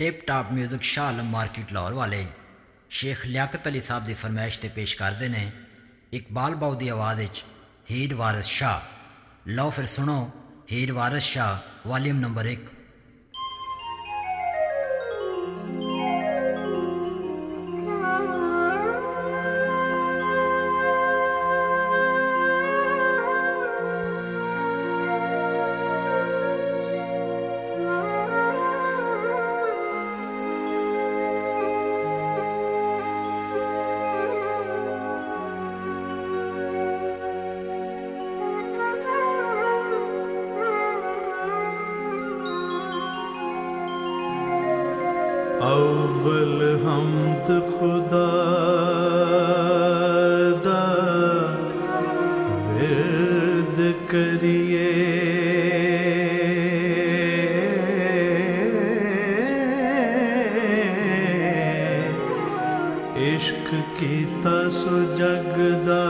Tip top music Shah Alam market Lahore वाले शेख लियाकत अली साहब की फरमाइश से पेश करते हैं इकबाल बाऊ की आवाज़ हीर वारिस शाह। लो फिर सुनो हीर वारिस शाह वॉल्यूम नंबर 1। अव्वल हमद खुदा दा विर्द करिए, इश्क कीता सो जगदा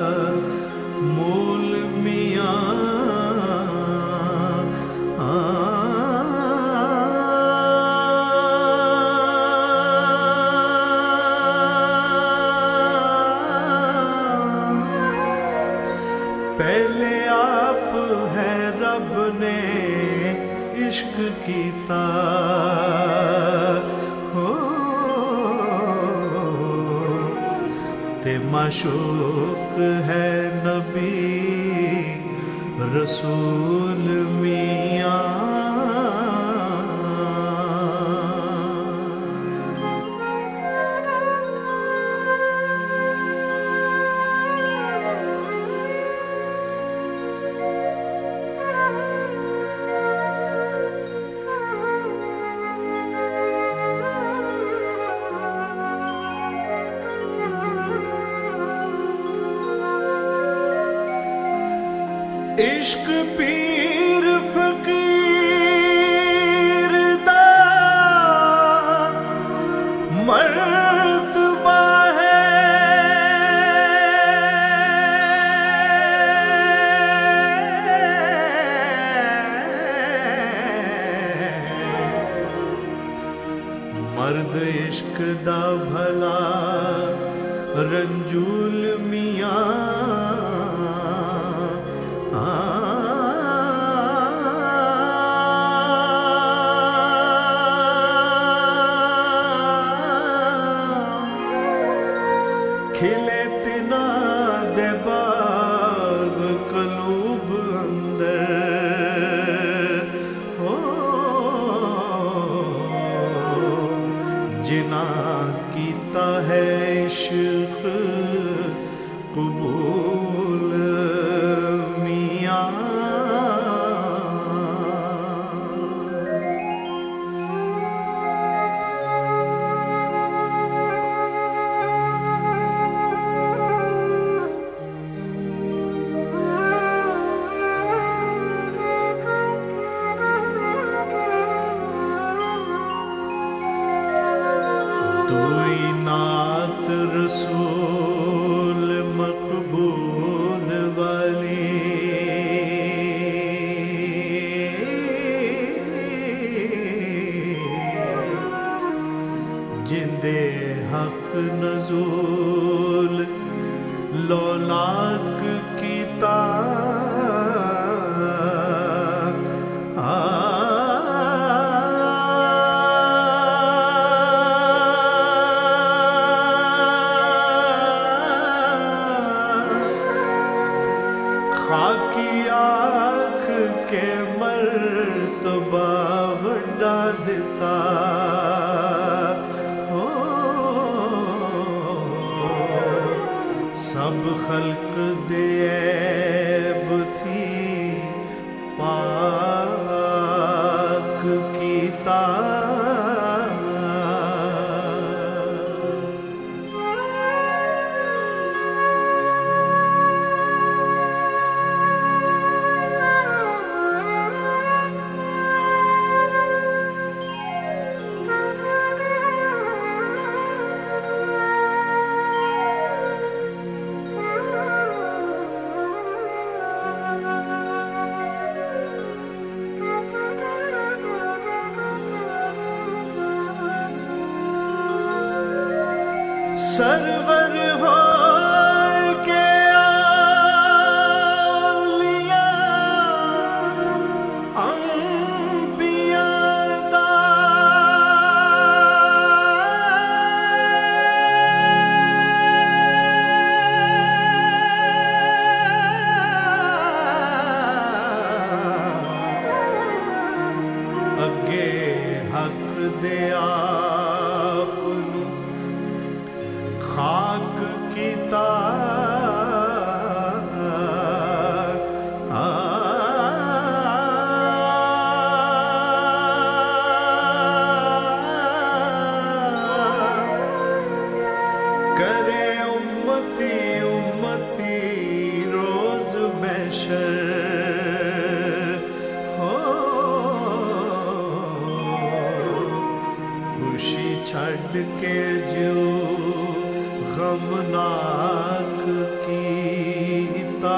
मूल मियां पहले आप है रब ने इश्क कीता हो ते माशूक है नबी रसूल मियां। इश्क पीर फकीर दा मर्तबा है, मर्द इश्क दा भला रंजूल मियां खिले तिना दे बाग कलूब अंदर हो, जिना कीता है इश्क कबूल मियां। दुई नात रसूल मकबूल वाली, जिंदे हक नजूल लौलाक कीता खाकी आँख के मर्तबा वड्डा दिता हो, सब खल्क दे ऐब थी पाक कीता। सरवर हो के आलिया अंबिया दा अगे हक दे आप नू खाक कीता करे उम्मती उम्मती रोज महशर हो खुशी छड़ के जो गमनाक कीता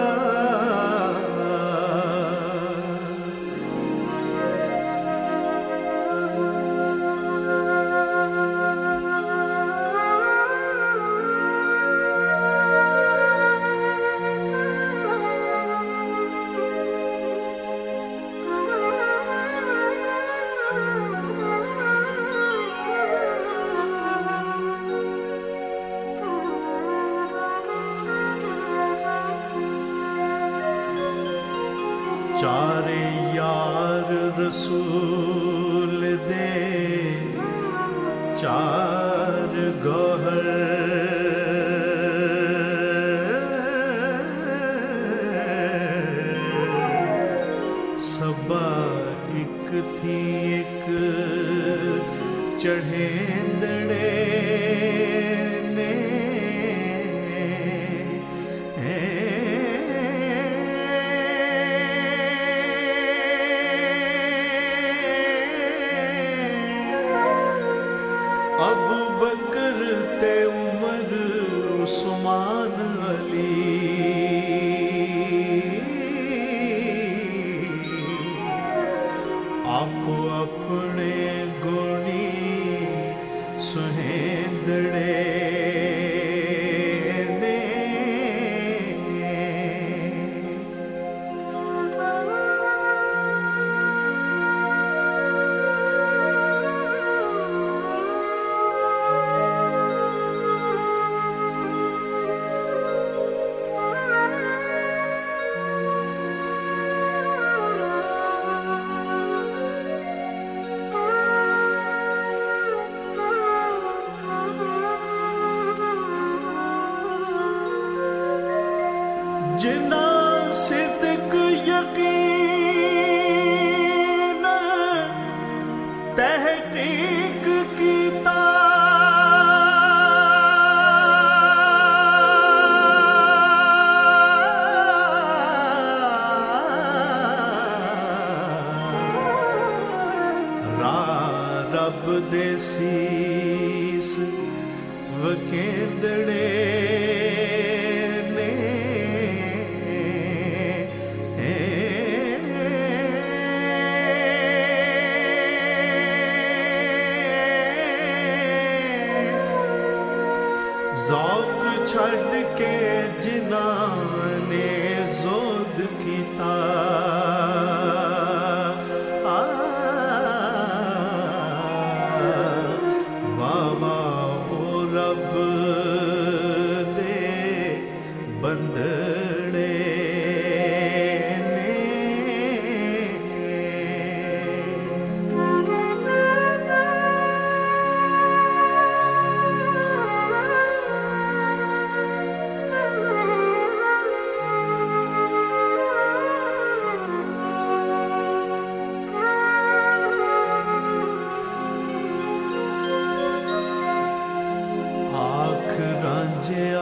चारे यार रसूल दे चार गौहर सबा एक थी एक चढ़ेंदड़े ने अबू बकर ते उमर उस्मान अली आपो अपने गुणी सुहेंदड़े ने जिना सिद्क यकीन तहकीक कीता रब दे सीस वकेंदड़े ज़ौक़ छड़ के जिना ने ज़ोद कीता वाह वाह ओ रब दे बंदड़े रांझिया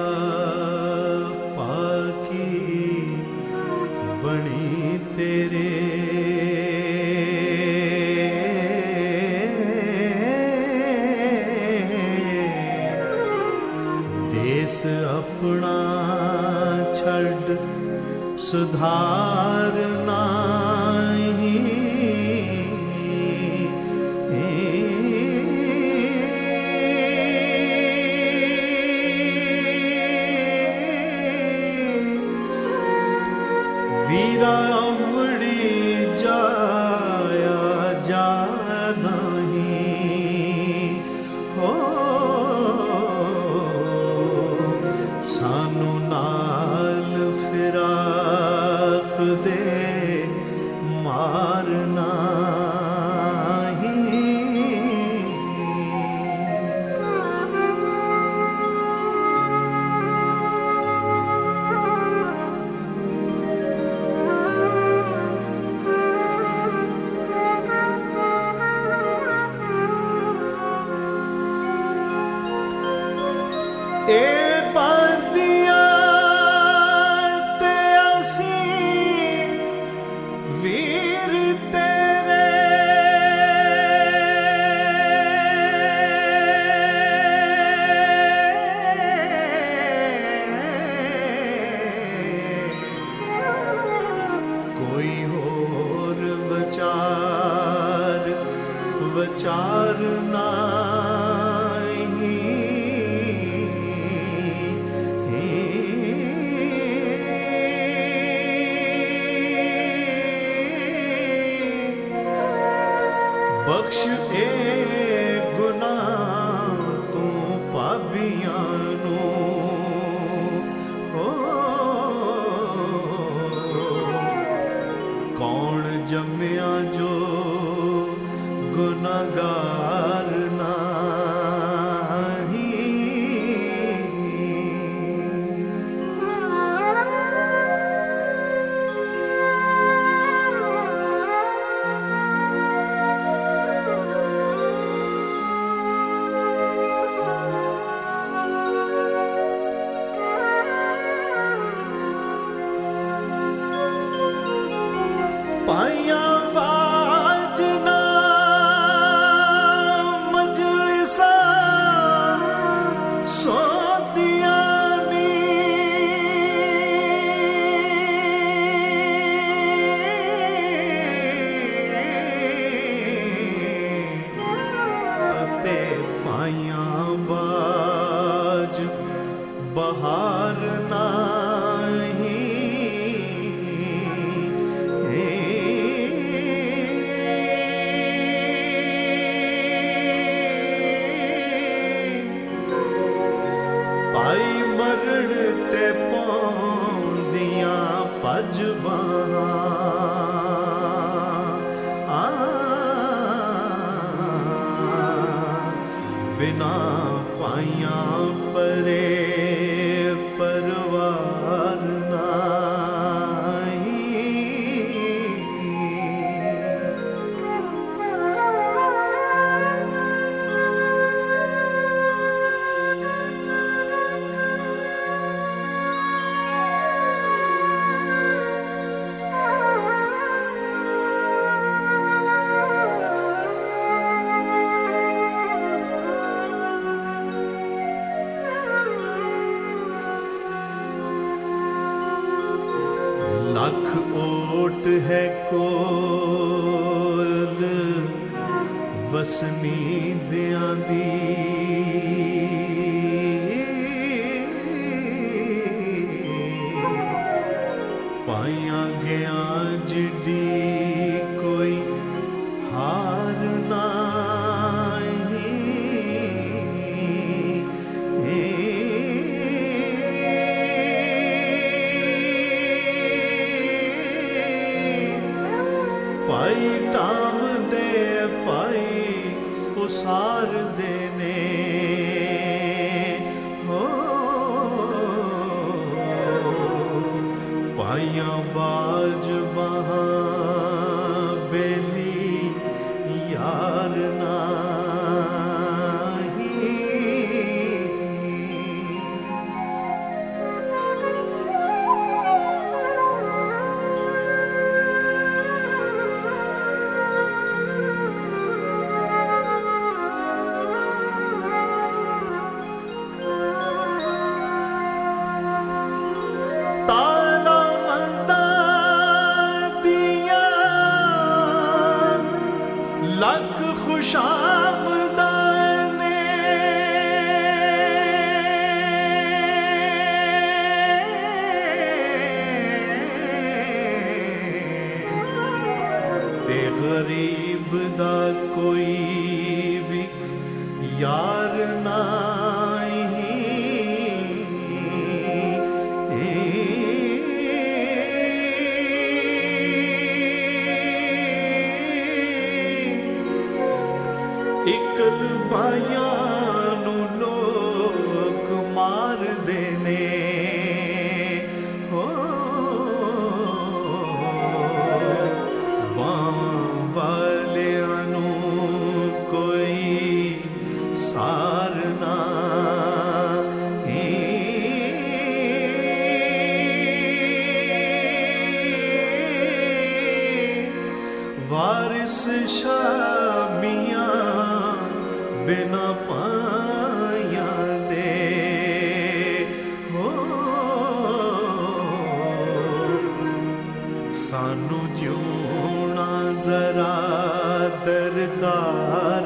पाकी बनी तेरे देश अपना छड़ सुधारना ए बांदिया ते असी वीर तेरे कोई होर विचार नाही बख्श ए गुनाह तू पापियां नू हो कौन जम्मिया जो गुनाहगार नाही पाया बाजना मजलिसा सोतिया नी ते पाया बाज बहार नाही पाई मरण ते पौंदियां पज बिना पाइया परे परवार नाही लख ओट है कोल वसनी दियां दी पाइया गया जिडी कोई हार नाही पाई टाम दे पाई उसार देने हो पाइया बाज बहा बेली यार नाही ताला मंदा दिया लख खुशामदाने ते गरीब दा कोई भी यार नाही इकल भाइया नू लोग मार देने हो वालियां नू कोई सार नाही बिना पाया दे हो सानू जिउना जरा दरकार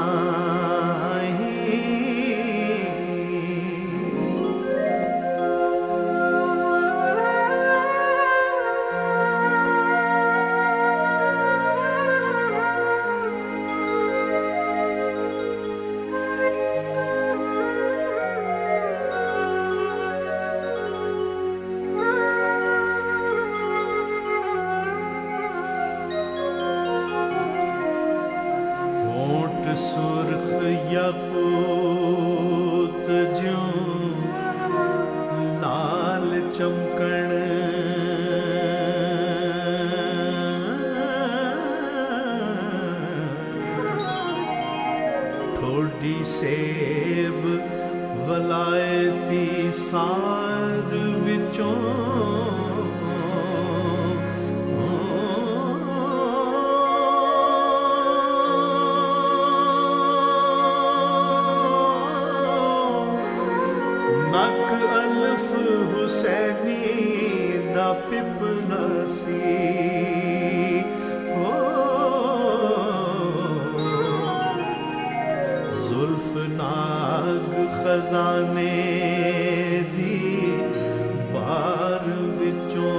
सुर्ख याकूत ज्यों लाल चमकण ठोडी सेब वलायती सार विचों अल्फ हुसैनी दा पिपना सी हो जुल्फ नाग खजाने दी बार विचों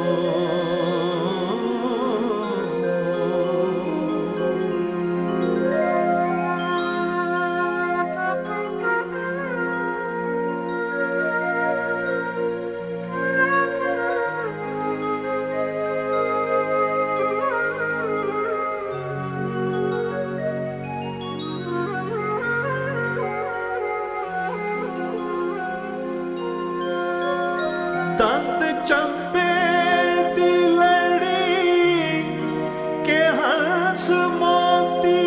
दंद चंबे दी लड़ी के हंस मोती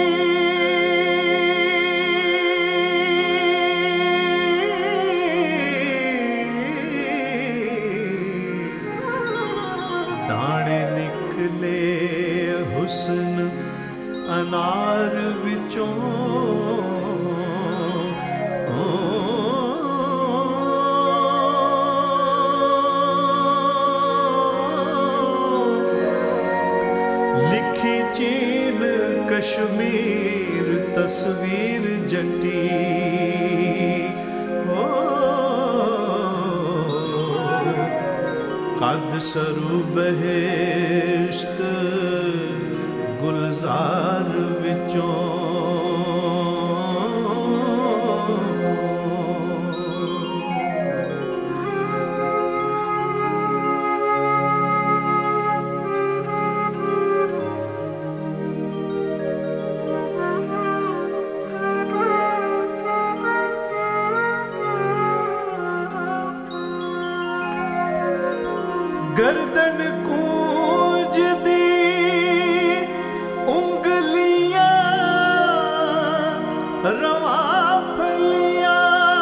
दाने निकले हुस्न अनार विचों चीन कश्मीर तस्वीर जटी हो कद सरू बहिश्त गुलजार विचों गर्दन कूंज दी उंगलियां रवा फलियां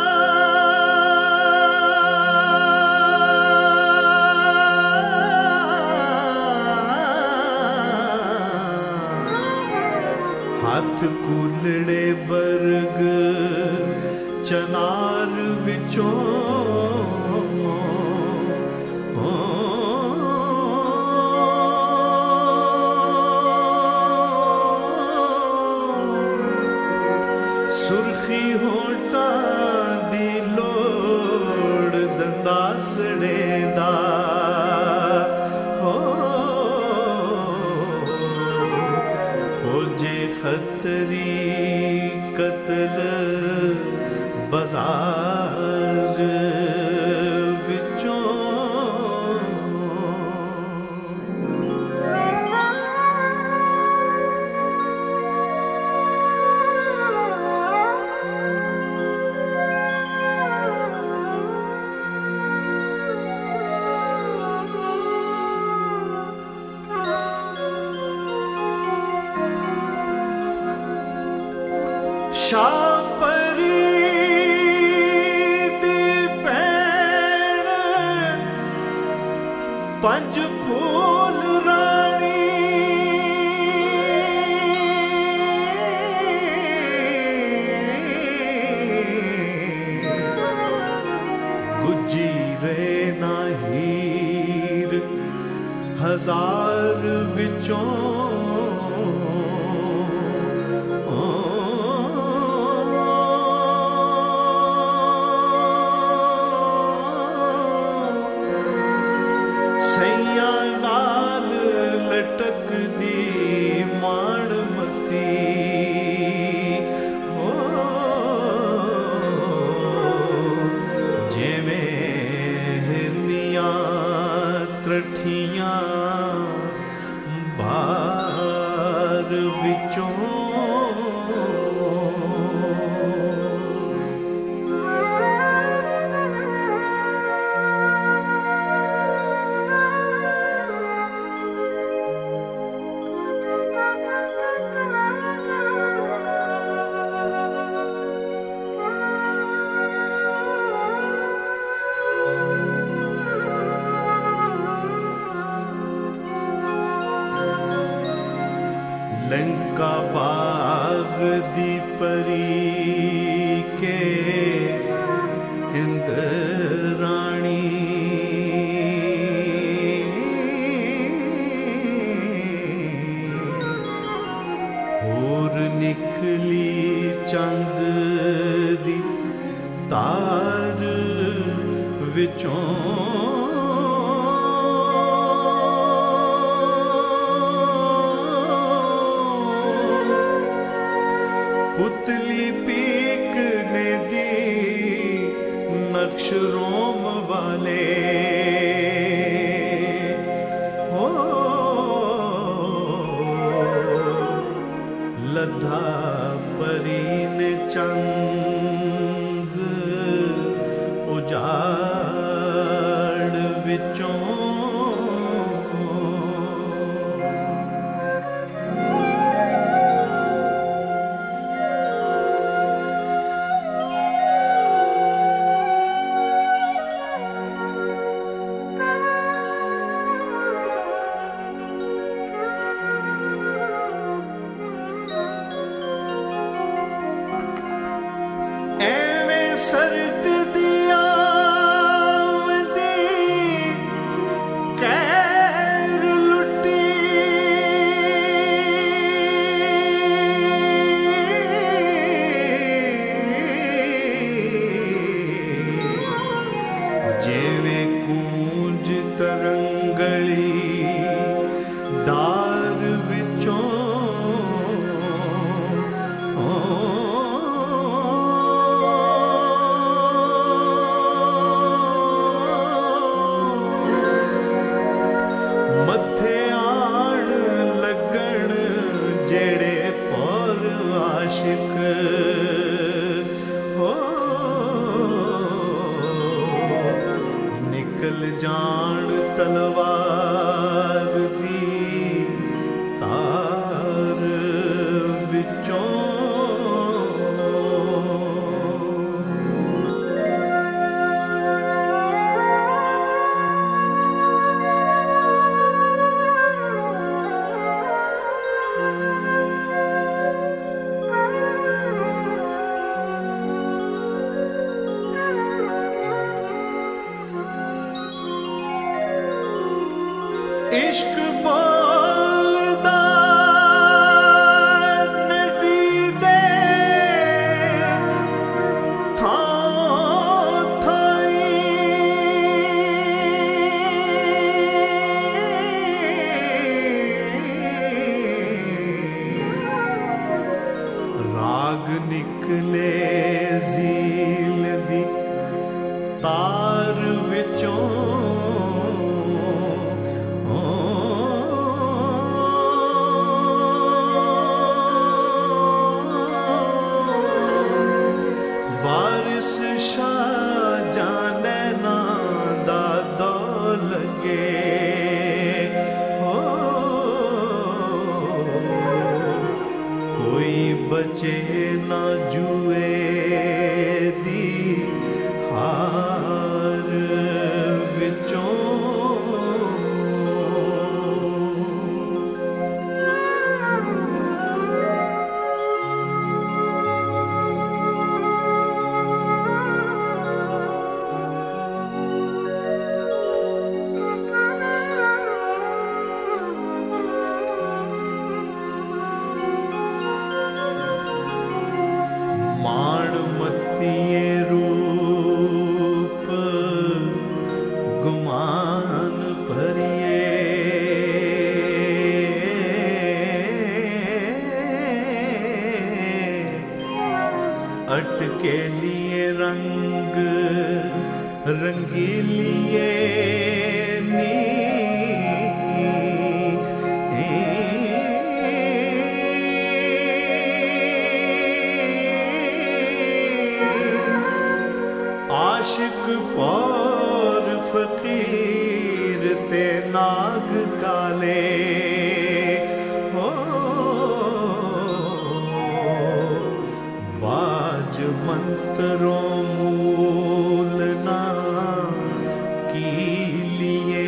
हाथ कूलड़े बरग चनार विचों सुर्खी होटा दी लोड़ दंदासड़े दा हो फौजे खतरी कत्ल बाजार विचों शापरी दी भैण पंज फूल रानी बाजार विचों सैया नाल लटक दी माणमती हो जिवें हिरनियां त्रठियां बार विचों लंका बाग दी परी के इंद्राणी होर निकली चंद दी तार विचों पुतली पीक ने दी नक्श रोम वाले हो लद्धा परी ने चंद उजाड़ विचों एवें सरक दिया कैर लुटी जेवें कूंज तरंगली दार विचों मथे आण लगन जेड़े पर आशिक हो निकल जान तलवार दी तार विचों इश्क बोलदा नडी दे थां थाई राग निकले झील दी तार विचों वारिस शाह जाने ना दादो लगे हो कोई बचे ना जुए दी हार विचों मतिए रूप गुमान भरिए अटके लिए रंग रंगीलिए आशिक पौर फकीर ते नाग काले हो बाज मंत्रों मूल ना की लिए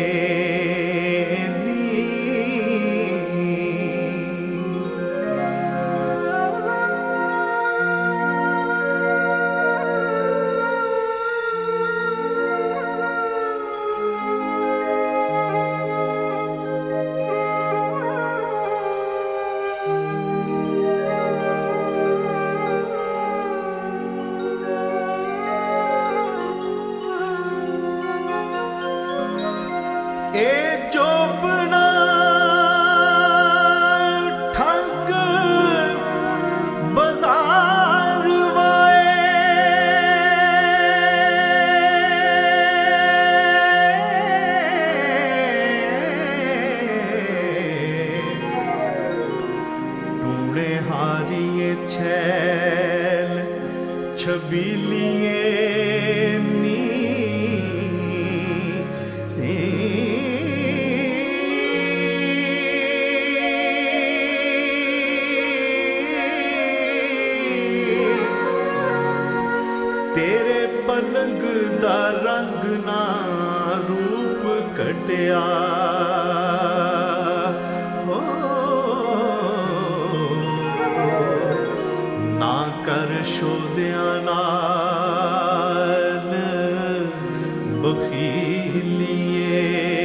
ए जोबना ठग बाजार वाए टूणे हारिए छैल छबीलिए तेरे पलंग दा रंग ना रूप कटिया हो ना कर शोदिया नाल बखीलिए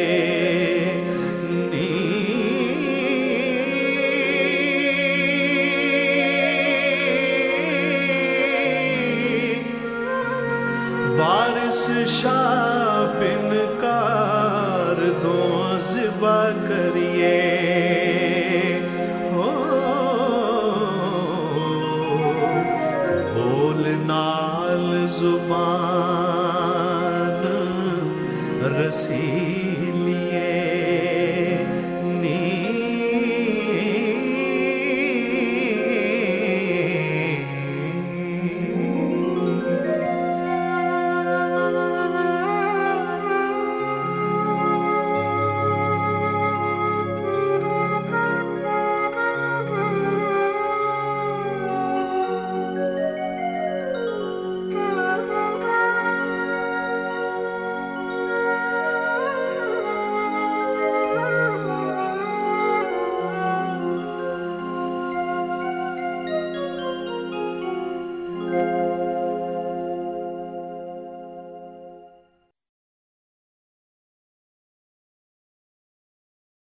वारिस शाह बिनकार दो ज़िबा करिए हो बोल नाल ज़ुबान रसी